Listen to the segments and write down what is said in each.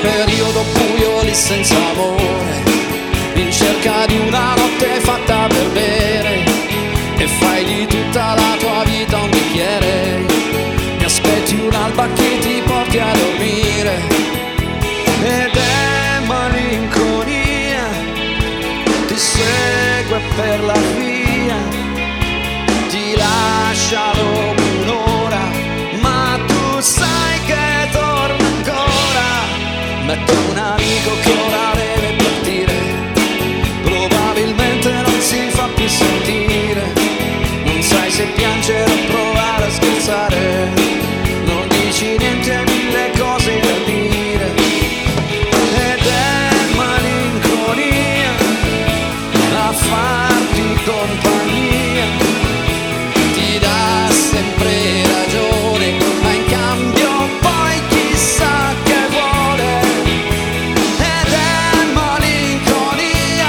periodo buio lì senza amore, in cerca di una notte fatta per bere, e fai di tutta la tua vita un bicchiere, mi aspetti un'alba che ti porti a dormire, ed è malinconia, ti segue per la via, ti lascia dopo un'ora, ma tu sai che torna ancora. Metti un amico che ora deve partire, probabilmente non si fa più sentire, non sai se piangere o provare a scherzare, non dici niente, mille cose da dire, ed è malinconia a farti compagnia, ti dà sempre ragione, ma in cambio poi chissà che vuole, ed è malinconia,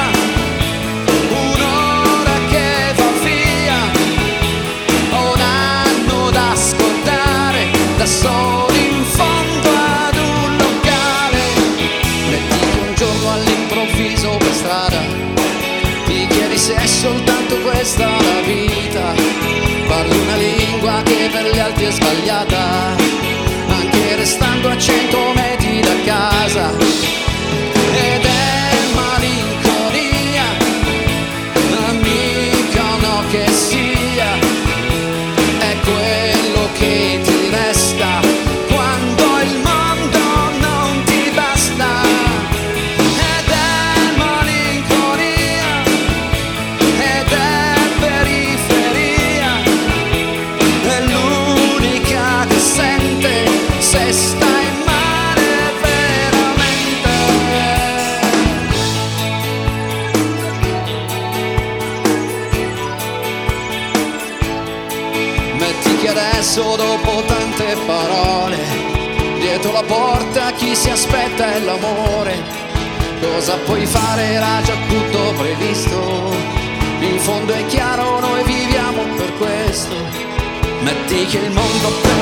un'ora che va via, un anno da scordare, da soli in fondo ad un locale. Metti che un giorno all'improvviso per strada ti chiedi se è soltanto questa la vita, parli una lingua che per gli altri è sbagliata, anche restando a 100 metri da casa, ed è malinconia, amica no che sia, è quello che ti resta quando il mondo non ti basta, ed è malinconia, ed è periferia, è l'unica che sente se stai male veramente. Metti che adesso dopo tante parole, dietro la porta chi si aspetta è l'amore, cosa puoi fare, era già tutto previsto, in fondo è chiaro noi viviamo per questo. Metti che il mondo